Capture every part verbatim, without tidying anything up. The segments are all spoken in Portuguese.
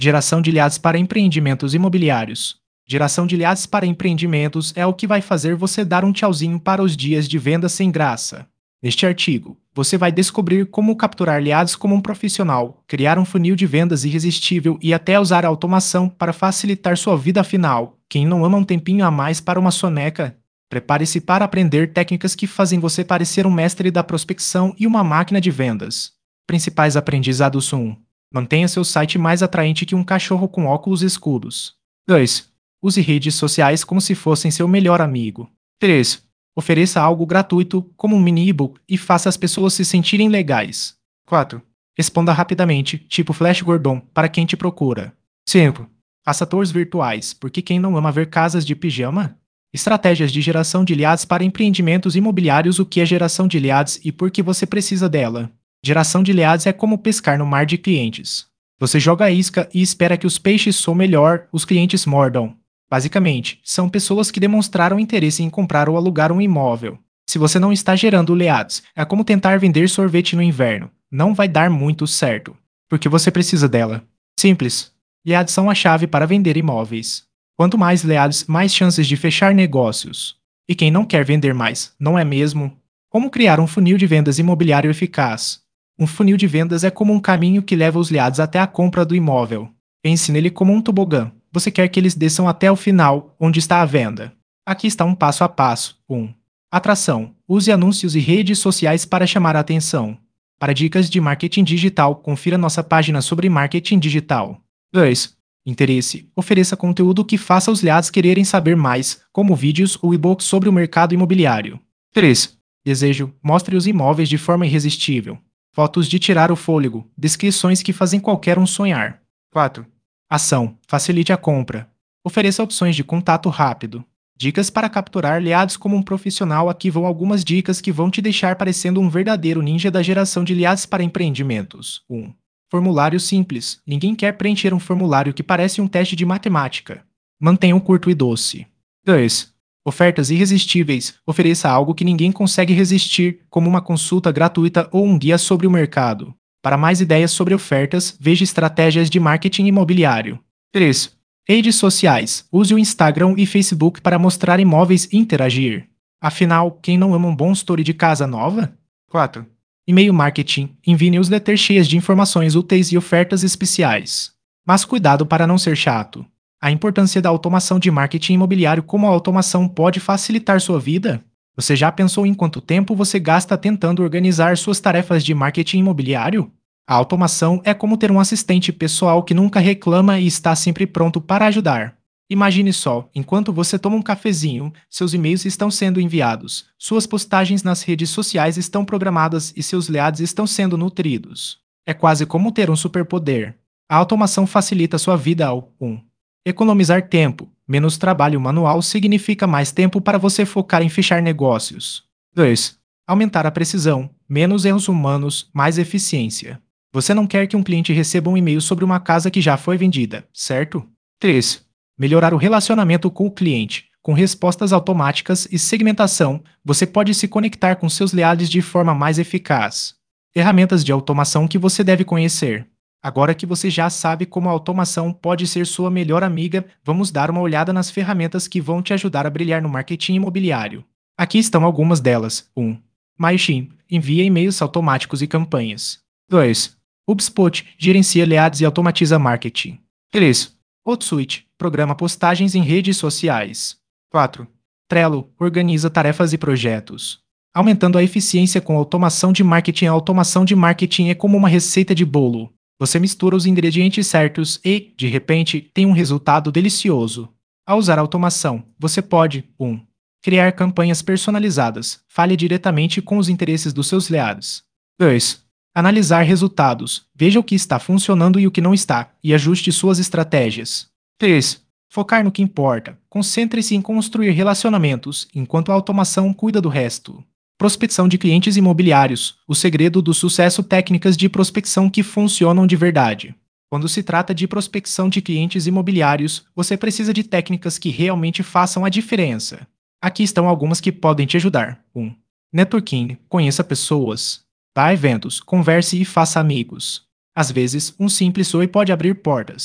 Geração de leads para empreendimentos imobiliários. Geração de leads para empreendimentos é o que vai fazer você dar um tchauzinho para os dias de venda sem graça. Neste artigo, você vai descobrir como capturar leads como um profissional, criar um funil de vendas irresistível e até usar a automação para facilitar sua vida final. Quem não ama um tempinho a mais para uma soneca? Prepare-se para aprender técnicas que fazem você parecer um mestre da prospecção e uma máquina de vendas. Principais aprendizados um. Mantenha seu site mais atraente que um cachorro com óculos escuros. dois. Use redes sociais como se fossem seu melhor amigo. três. Ofereça algo gratuito, como um mini e-book, e faça as pessoas se sentirem legais. quatro. Responda rapidamente, tipo Flash Gordon, para quem te procura. cinco. Faça tours virtuais, porque quem não ama ver casas de pijama? Estratégias de geração de leads para empreendimentos imobiliários. O que é geração de leads e por que você precisa dela? Geração de leads é como pescar no mar de clientes. Você joga a isca e espera que os peixes, ou melhor, os clientes mordam. Basicamente, são pessoas que demonstraram interesse em comprar ou alugar um imóvel. Se você não está gerando leads, é como tentar vender sorvete no inverno. Não vai dar muito certo. Porque você precisa dela. Simples. Leads são a chave para vender imóveis. Quanto mais leads, mais chances de fechar negócios. E quem não quer vender mais, não é mesmo? Como criar um funil de vendas imobiliário eficaz? Um funil de vendas é como um caminho que leva os leads até a compra do imóvel. Pense nele como um tobogã. Você quer que eles desçam até o final, onde está a venda. Aqui está um passo a passo. um. Atração. Use anúncios e redes sociais para chamar a atenção. Para dicas de marketing digital, confira nossa página sobre marketing digital. dois. Interesse. Ofereça conteúdo que faça os leads quererem saber mais, como vídeos ou e-books sobre o mercado imobiliário. três. Desejo. Mostre os imóveis de forma irresistível. Fotos de tirar o fôlego, descrições que fazem qualquer um sonhar. quatro. Ação. Facilite a compra. Ofereça opções de contato rápido. Dicas para capturar leads como um profissional. Aqui vão algumas dicas que vão te deixar parecendo um verdadeiro ninja da geração de leads para empreendimentos. um. Formulário simples. Ninguém quer preencher um formulário que parece um teste de matemática. Mantenha um curto e doce. dois. Ofertas irresistíveis. Ofereça algo que ninguém consegue resistir, como uma consulta gratuita ou um guia sobre o mercado. Para mais ideias sobre ofertas, veja estratégias de marketing imobiliário. três. Redes sociais. Use o Instagram e Facebook para mostrar imóveis e interagir. Afinal, quem não ama um bom story de casa nova? quatro. E-mail marketing. Envie newsletters cheias de informações úteis e ofertas especiais. Mas cuidado para não ser chato. A importância da automação de marketing imobiliário. Como a automação pode facilitar sua vida? Você já pensou em quanto tempo você gasta tentando organizar suas tarefas de marketing imobiliário? A automação é como ter um assistente pessoal que nunca reclama e está sempre pronto para ajudar. Imagine só, enquanto você toma um cafezinho, seus e-mails estão sendo enviados, suas postagens nas redes sociais estão programadas e seus leads estão sendo nutridos. É quase como ter um superpoder. A automação facilita sua vida ao um. Economizar tempo. Menos trabalho manual significa mais tempo para você focar em fechar negócios. dois. Aumentar a precisão. Menos erros humanos, mais eficiência. Você não quer que um cliente receba um e-mail sobre uma casa que já foi vendida, certo? três. Melhorar o relacionamento com o cliente. Com respostas automáticas e segmentação, você pode se conectar com seus leads de forma mais eficaz. Ferramentas de automação que você deve conhecer. Agora que você já sabe como a automação pode ser sua melhor amiga, vamos dar uma olhada nas ferramentas que vão te ajudar a brilhar no marketing imobiliário. Aqui estão algumas delas. um. MailChimp. Envia e-mails automáticos e campanhas. dois. HubSpot. Gerencia leads e automatiza marketing. três. Hootsuite. Programa postagens em redes sociais. quatro. Trello. Organiza tarefas e projetos. Aumentando a eficiência com automação de marketing. A automação de marketing é como uma receita de bolo. Você mistura os ingredientes certos e, de repente, tem um resultado delicioso. Ao usar a automação, você pode um. Criar campanhas personalizadas. Fale diretamente com os interesses dos seus leads. dois. Analisar resultados. Veja o que está funcionando e o que não está, e ajuste suas estratégias. três. Focar no que importa. Concentre-se em construir relacionamentos, enquanto a automação cuida do resto. Prospecção de clientes imobiliários. O segredo do sucesso. Técnicas de prospecção que funcionam de verdade. Quando se trata de prospecção de clientes imobiliários, você precisa de técnicas que realmente façam a diferença. Aqui estão algumas que podem te ajudar. um. Networking. Conheça pessoas. Vá a eventos, converse e faça amigos. Às vezes, um simples oi pode abrir portas.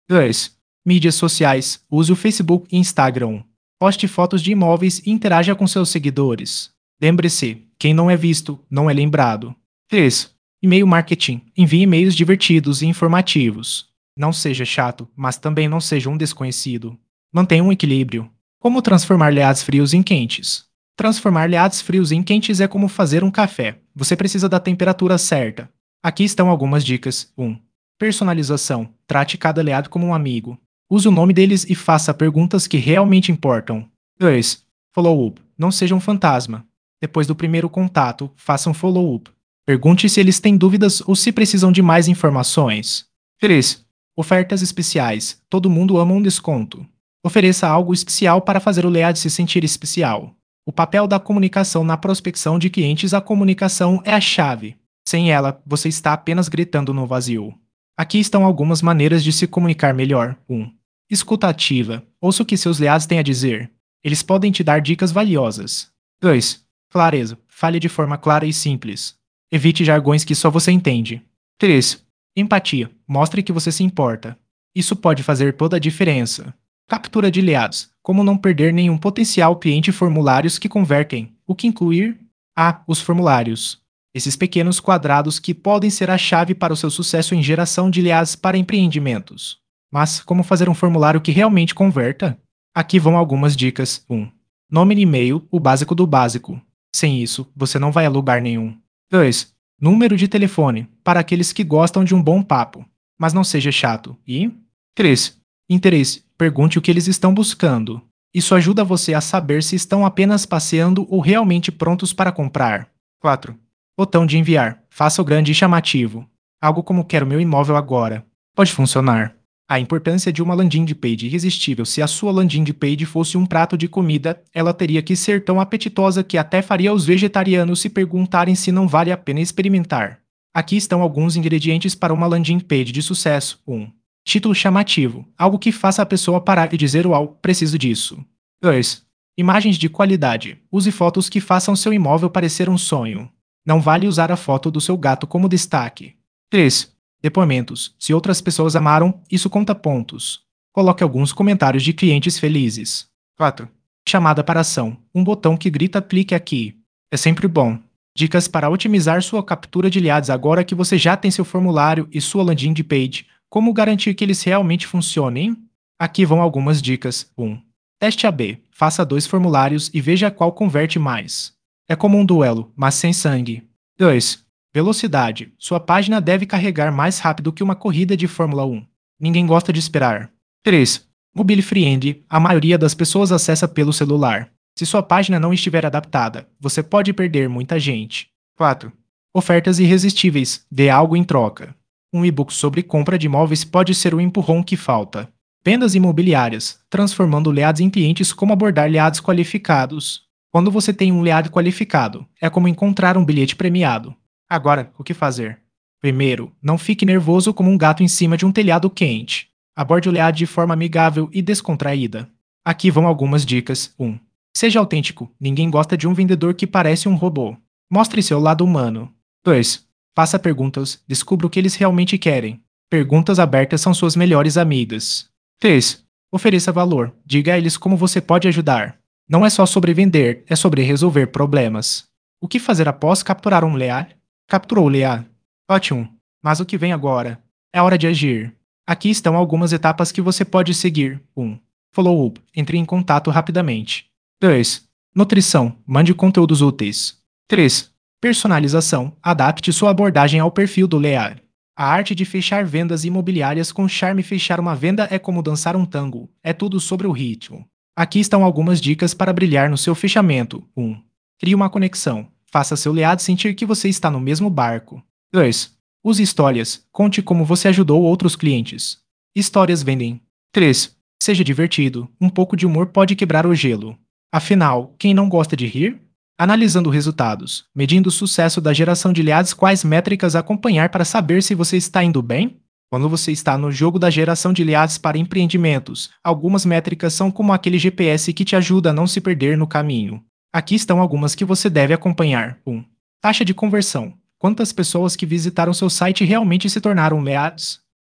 dois. Mídias sociais. Use o Facebook e Instagram. Poste fotos de imóveis e interaja com seus seguidores. Lembre-se, quem não é visto, não é lembrado. três. E-mail marketing. Envie e-mails divertidos e informativos. Não seja chato, mas também não seja um desconhecido. Mantenha um equilíbrio. Como transformar leads frios em quentes? Transformar leads frios em quentes é como fazer um café. Você precisa da temperatura certa. Aqui estão algumas dicas. um. Personalização. Trate cada lead como um amigo. Use o nome deles e faça perguntas que realmente importam. dois. Follow-up. Não seja um fantasma. Depois do primeiro contato, faça um follow-up. Pergunte se eles têm dúvidas ou se precisam de mais informações. três. Ofertas especiais. Todo mundo ama um desconto. Ofereça algo especial para fazer o lead se sentir especial. O papel da comunicação na prospecção de clientes. A comunicação é a chave. Sem ela, você está apenas gritando no vazio. Aqui estão algumas maneiras de se comunicar melhor. um. Escuta ativa. Ouça o que seus leads têm a dizer. Eles podem te dar dicas valiosas. dois. Clareza. Fale de forma clara e simples. Evite jargões que só você entende. três. Empatia. Mostre que você se importa. Isso pode fazer toda a diferença. Captura de leads. Como não perder nenhum potencial cliente. Formulários que convertem. O que incluir? A. Os formulários. Esses pequenos quadrados que podem ser a chave para o seu sucesso em geração de leads para empreendimentos. Mas como fazer um formulário que realmente converta? Aqui vão algumas dicas. um. Nome e e-mail, o básico do básico. Sem isso, você não vai a lugar nenhum. dois. Número de telefone, para aqueles que gostam de um bom papo, mas não seja chato. E três. Interesse. Pergunte o que eles estão buscando. Isso ajuda você a saber se estão apenas passeando ou realmente prontos para comprar. quatro. Botão de enviar. Faça o grande e chamativo. Algo como quero meu imóvel agora. Pode funcionar. A importância de uma landing page irresistível. Se a sua landing page fosse um prato de comida, ela teria que ser tão apetitosa que até faria os vegetarianos se perguntarem se não vale a pena experimentar. Aqui estão alguns ingredientes para uma landing page de sucesso. um. Título chamativo. Algo que faça a pessoa parar e dizer uau, preciso disso. dois. Imagens de qualidade. Use fotos que façam seu imóvel parecer um sonho. Não vale usar a foto do seu gato como destaque. três. Depoimentos. Se outras pessoas amaram, isso conta pontos. Coloque alguns comentários de clientes felizes. quatro. Chamada para ação. Um botão que grita clique aqui. É sempre bom. Dicas para otimizar sua captura de leads agora que você já tem seu formulário e sua landing page. Como garantir que eles realmente funcionem? Aqui vão algumas dicas. um. Teste A B. Faça dois formulários e veja qual converte mais. É como um duelo, mas sem sangue. dois. Velocidade. Sua página deve carregar mais rápido que uma corrida de Fórmula um. Ninguém gosta de esperar. três. Mobile friendly. A maioria das pessoas acessa pelo celular. Se sua página não estiver adaptada, você pode perder muita gente. quatro. Ofertas irresistíveis. Dê algo em troca. Um e-book sobre compra de imóveis pode ser o empurrão que falta. Vendas imobiliárias. Transformando leads em clientes. Como abordar leads qualificados. Quando você tem um lead qualificado, é como encontrar um bilhete premiado. Agora, o que fazer? Primeiro, não fique nervoso como um gato em cima de um telhado quente. Aborde o lead de forma amigável e descontraída. Aqui vão algumas dicas. um. Seja autêntico. Ninguém gosta de um vendedor que parece um robô. Mostre seu lado humano. dois. Faça perguntas. Descubra o que eles realmente querem. Perguntas abertas são suas melhores amigas. três. Ofereça valor. Diga a eles como você pode ajudar. Não é só sobre vender, é sobre resolver problemas. O que fazer após capturar um lead? Capturou o lead? Ótimo. Mas o que vem agora? É hora de agir. Aqui estão algumas etapas que você pode seguir. um. Follow-up. Entre em contato rapidamente. dois. Nutrição. Mande conteúdos úteis. três. Personalização. Adapte sua abordagem ao perfil do lead. A arte de fechar vendas imobiliárias com charme. Fechar uma venda é como dançar um tango. É tudo sobre o ritmo. Aqui estão algumas dicas para brilhar no seu fechamento. um. Crie uma conexão. Faça seu lead sentir que você está no mesmo barco. dois. Use histórias. Conte como você ajudou outros clientes. Histórias vendem. três. Seja divertido. Um pouco de humor pode quebrar o gelo. Afinal, quem não gosta de rir? Analisando resultados. Medindo o sucesso da geração de leads. Quais métricas acompanhar para saber se você está indo bem? Quando você está no jogo da geração de leads para empreendimentos, algumas métricas são como aquele G P S que te ajuda a não se perder no caminho. Aqui estão algumas que você deve acompanhar. um. Taxa de conversão. Quantas pessoas que visitaram seu site realmente se tornaram leads?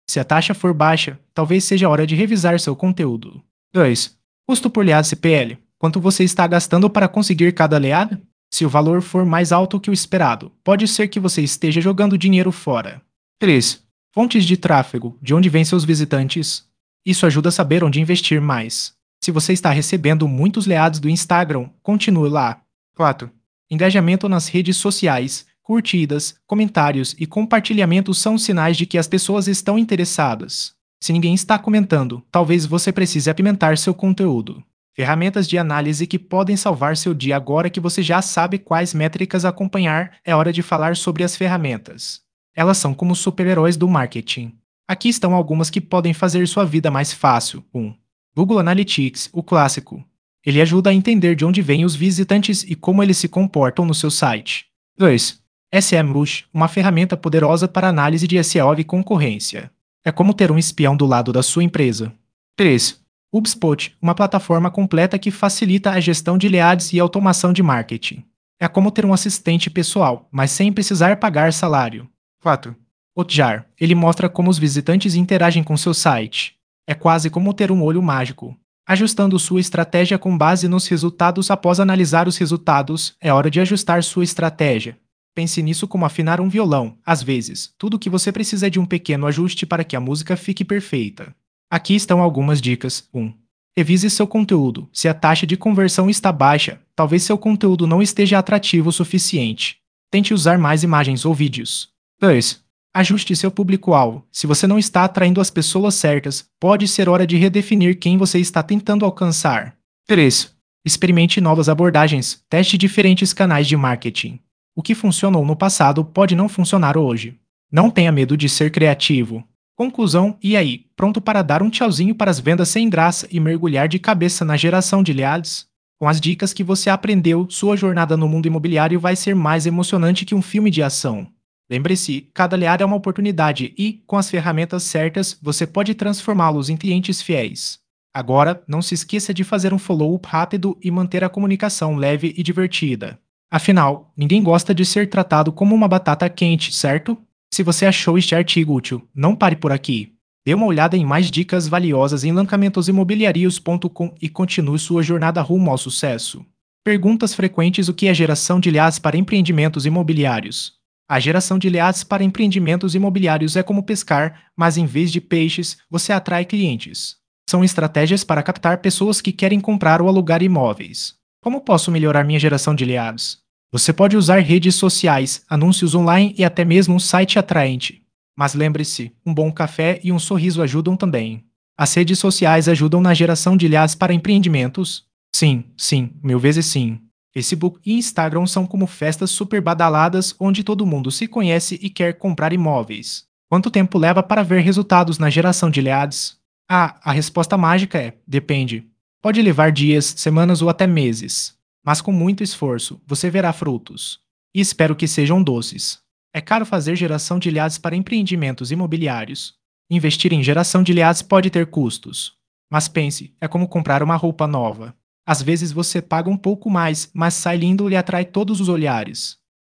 Se a taxa for baixa, talvez seja hora de revisar seu conteúdo. dois. Custo por lead C P L. Quanto você está gastando para conseguir cada lead? Se o valor for mais alto que o esperado, pode ser que você esteja jogando dinheiro fora. três. Fontes de tráfego. De onde vêm seus visitantes? Isso ajuda a saber onde investir mais. Se você está recebendo muitos leads do Instagram, continue lá. quatro. Engajamento nas redes sociais. Curtidas, comentários e compartilhamentos são sinais de que as pessoas estão interessadas. Se ninguém está comentando, talvez você precise apimentar seu conteúdo. Ferramentas de análise que podem salvar seu dia. Agora que você já sabe quais métricas acompanhar, é hora de falar sobre as ferramentas. Elas são como super-heróis do marketing. Aqui estão algumas que podem fazer sua vida mais fácil. um. Google Analytics, o clássico. Ele ajuda a entender de onde vêm os visitantes e como eles se comportam no seu site. dois. SEMrush, uma ferramenta poderosa para análise de S E O e concorrência. É como ter um espião do lado da sua empresa. três. HubSpot, uma plataforma completa que facilita a gestão de leads e automação de marketing. É como ter um assistente pessoal, mas sem precisar pagar salário. quatro. Hotjar, ele mostra como os visitantes interagem com seu site. É quase como ter um olho mágico. Ajustando sua estratégia com base nos resultados. Após analisar os resultados, é hora de ajustar sua estratégia. Pense nisso como afinar um violão. Às vezes, tudo o que você precisa é de um pequeno ajuste para que a música fique perfeita. Aqui estão algumas dicas. um. Revise seu conteúdo. Se a taxa de conversão está baixa, talvez seu conteúdo não esteja atrativo o suficiente. Tente usar mais imagens ou vídeos. dois. Ajuste seu público-alvo. Se você não está atraindo as pessoas certas, pode ser hora de redefinir quem você está tentando alcançar. três. Experimente novas abordagens. Teste diferentes canais de marketing. O que funcionou no passado pode não funcionar hoje. Não tenha medo de ser criativo. Conclusão, e aí, pronto para dar um tchauzinho para as vendas sem graça e mergulhar de cabeça na geração de leads? Com as dicas que você aprendeu, sua jornada no mundo imobiliário vai ser mais emocionante que um filme de ação. Lembre-se, cada lead é uma oportunidade e, com as ferramentas certas, você pode transformá-los em clientes fiéis. Agora, não se esqueça de fazer um follow-up rápido e manter a comunicação leve e divertida. Afinal, ninguém gosta de ser tratado como uma batata quente, certo? Se você achou este artigo útil, não pare por aqui. Dê uma olhada em mais dicas valiosas em lancamentos imobiliários ponto com e continue sua jornada rumo ao sucesso. Perguntas frequentes: o que é geração de leads para empreendimentos imobiliários? A geração de leads para empreendimentos imobiliários é como pescar, mas em vez de peixes, você atrai clientes. São estratégias para captar pessoas que querem comprar ou alugar imóveis. Como posso melhorar minha geração de leads? Você pode usar redes sociais, anúncios online e até mesmo um site atraente. Mas lembre-se, um bom café e um sorriso ajudam também. As redes sociais ajudam na geração de leads para empreendimentos? Sim, sim, mil vezes sim. Facebook e Instagram são como festas super badaladas onde todo mundo se conhece e quer comprar imóveis. Quanto tempo leva para ver resultados na geração de leads? Ah, a resposta mágica é: depende. Pode levar dias, semanas ou até meses. Mas com muito esforço, você verá frutos. E espero que sejam doces. É caro fazer geração de leads para empreendimentos imobiliários. Investir em geração de leads pode ter custos. Mas pense, é como comprar uma roupa nova. Às vezes você paga um pouco mais, mas sai lindo e atrai todos os olhares.